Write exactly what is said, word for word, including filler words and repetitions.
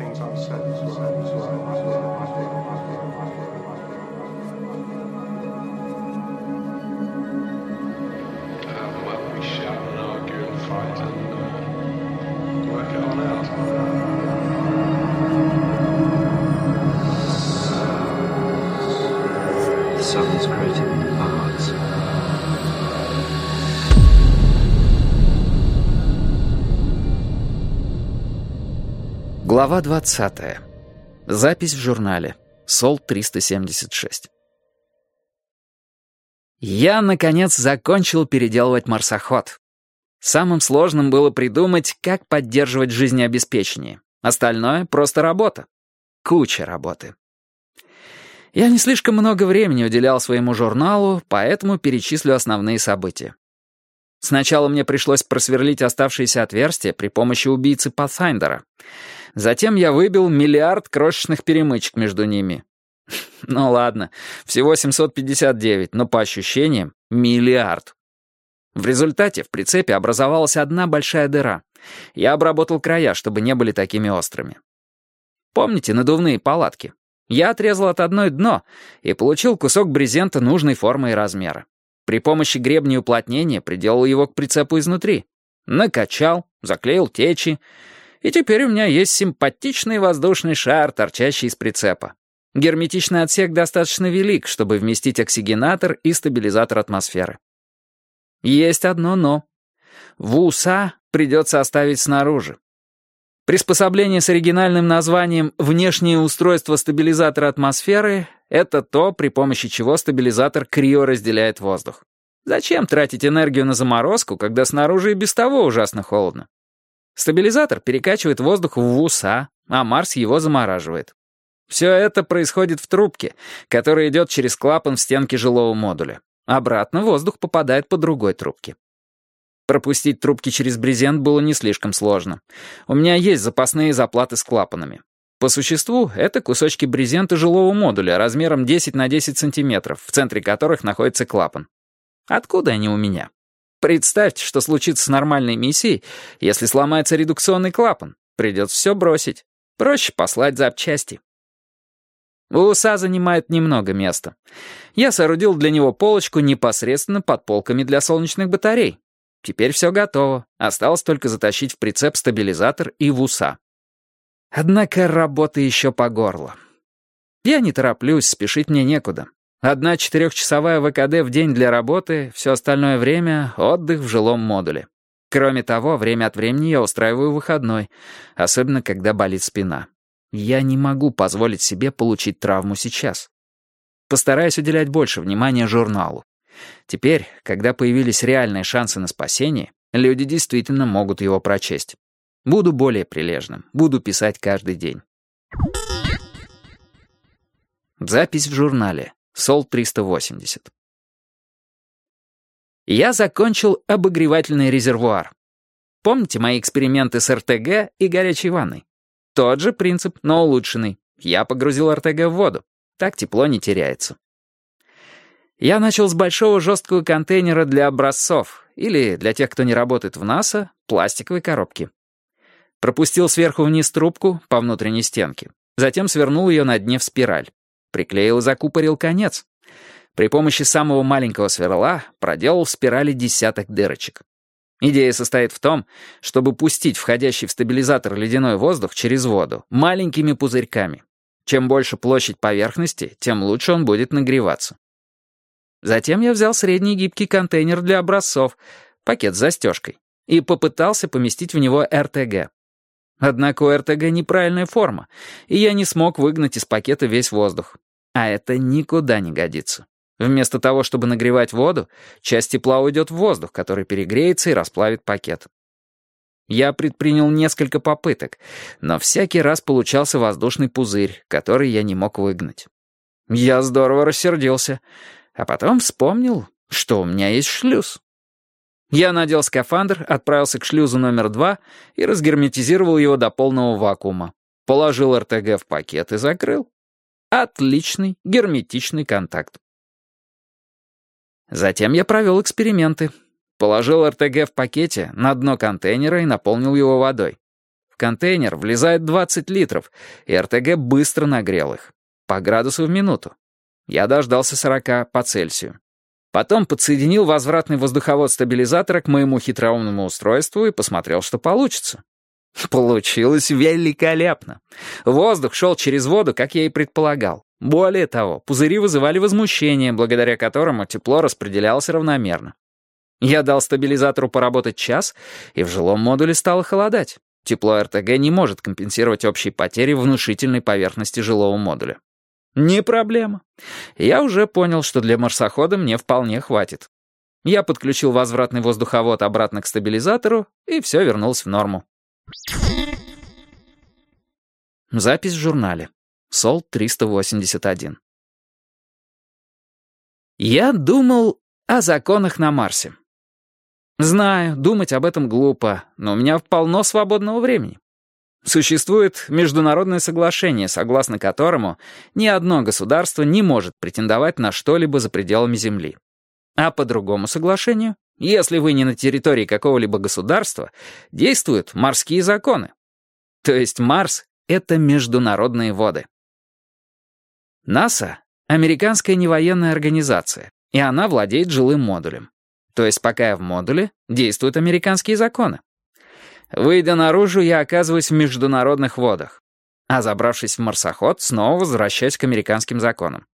Глава двадцатая. Запись в журнале. Сол триста семьдесят шесть. Я, наконец, закончил переделывать марсоход. Самым сложным было придумать, как поддерживать жизнеобеспечение. Остальное — просто работа. Куча работы. Я не слишком много времени уделял своему журналу, поэтому перечислю основные события. Сначала мне пришлось просверлить оставшиеся отверстия при помощи убийцы Патфайндера. Затем я выбил миллиард крошечных перемычек между ними. Ну ладно, всего семьсот пятьдесят девять, но по ощущениям — миллиард. В результате в прицепе образовалась одна большая дыра. Я обработал края, чтобы не были такими острыми. Помните надувные палатки? Я отрезал от одной дно и получил кусок брезента нужной формы и размера. При помощи гребня и уплотнения приделал его к прицепу изнутри. Накачал, заклеил течи, и теперь у меня есть симпатичный воздушный шар, торчащий из прицепа. Герметичный отсек достаточно велик, чтобы вместить оксигенатор и стабилизатор атмосферы. Есть одно «но». ВУСА придется оставить снаружи. Приспособление с оригинальным названием «Внешнее устройство стабилизатора атмосферы» — это то, при помощи чего стабилизатор криоразделяет воздух. Зачем тратить энергию на заморозку, когда снаружи и без того ужасно холодно? Стабилизатор перекачивает воздух в ВУСА, а Марс его замораживает. Все это происходит в трубке, которая идет через клапан в стенке жилого модуля. Обратно воздух попадает по другой трубке. Пропустить трубки через брезент было не слишком сложно. У меня есть запасные заплаты с клапанами. По существу, это кусочки брезента жилого модуля размером десять на десять сантиметров, в центре которых находится клапан. Откуда они у меня? Представьте, что случится с нормальной миссией, если сломается редукционный клапан. Придется все бросить. Проще послать запчасти. ВУСА занимает немного места. Я соорудил для него полочку непосредственно под полками для солнечных батарей. Теперь все готово. Осталось только затащить в прицеп стабилизатор и ВУСА. Однако работа еще по горло. Я не тороплюсь, спешить мне некуда. Одна четырехчасовая ВКД в день для работы, все остальное время — отдых в жилом модуле. Кроме того, время от времени я устраиваю выходной, особенно когда болит спина. Я не могу позволить себе получить травму сейчас. Постараюсь уделять больше внимания журналу. Теперь, когда появились реальные шансы на спасение, люди действительно могут его прочесть. Буду более прилежным, буду писать каждый день. Запись в журнале. Сол триста восемьдесят. Я закончил обогревательный резервуар. Помните мои эксперименты с эр тэ гэ и горячей ванной? Тот же принцип, но улучшенный. Я погрузил эр тэ гэ в воду. Так тепло не теряется. Я начал с большого жесткого контейнера для образцов, или, для тех, кто не работает в НАСА, пластиковой коробки. Пропустил сверху вниз трубку по внутренней стенке. Затем свернул ее на дне в спираль. Приклеил и закупорил конец. При помощи самого маленького сверла проделал в спирали десяток дырочек. Идея состоит в том, чтобы пустить входящий в стабилизатор ледяной воздух через воду маленькими пузырьками. Чем больше площадь поверхности, тем лучше он будет нагреваться. Затем я взял средний гибкий контейнер для образцов, пакет с застежкой, и попытался поместить в него эр тэ гэ. Однако у эр тэ гэ неправильная форма, и я не смог выгнать из пакета весь воздух. А это никуда не годится. Вместо того, чтобы нагревать воду, часть тепла уйдет в воздух, который перегреется и расплавит пакет. Я предпринял несколько попыток, но всякий раз получался воздушный пузырь, который я не мог выгнать. Я здорово рассердился, а потом вспомнил, что у меня есть шлюз. Я надел скафандр, отправился к шлюзу номер два и разгерметизировал его до полного вакуума. Положил эр тэ гэ в пакет и закрыл. Отличный герметичный контакт. Затем я провел эксперименты. Положил эр тэ гэ в пакете на дно контейнера и наполнил его водой. В В контейнер влезает двадцать литров, и эр тэ гэ быстро нагрел их. По градусу в минуту. Я дождался сорока по Цельсию. Потом подсоединил возвратный воздуховод стабилизатора к моему хитроумному устройству и посмотрел, что получится. Получилось великолепно. Воздух шел через воду, как я и предполагал. Более того, пузыри вызывали возмущение, благодаря которому тепло распределялось равномерно. Я дал стабилизатору поработать час, и в жилом модуле стало холодать. Тепло эр тэ гэ не может компенсировать общие потери внушительной поверхности жилого модуля. Не проблема. Я уже понял, что для марсохода мне вполне хватит. Я подключил возвратный воздуховод обратно к стабилизатору, и все вернулось в норму. Запись в журнале. Сол триста восемьдесят один. Я думал о законах на Марсе. Знаю, думать об этом глупо, но у меня полно свободного времени. Существует международное соглашение, согласно которому ни одно государство не может претендовать на что-либо за пределами Земли. А по другому соглашению, если вы не на территории какого-либо государства, действуют морские законы. То есть Марс — это международные воды. НАСА — американская невоенная организация, и она владеет жилым модулем. То есть пока я в модуле, действуют американские законы. Выйдя наружу, я оказываюсь в международных водах. А забравшись в марсоход, снова возвращаюсь к американским законам.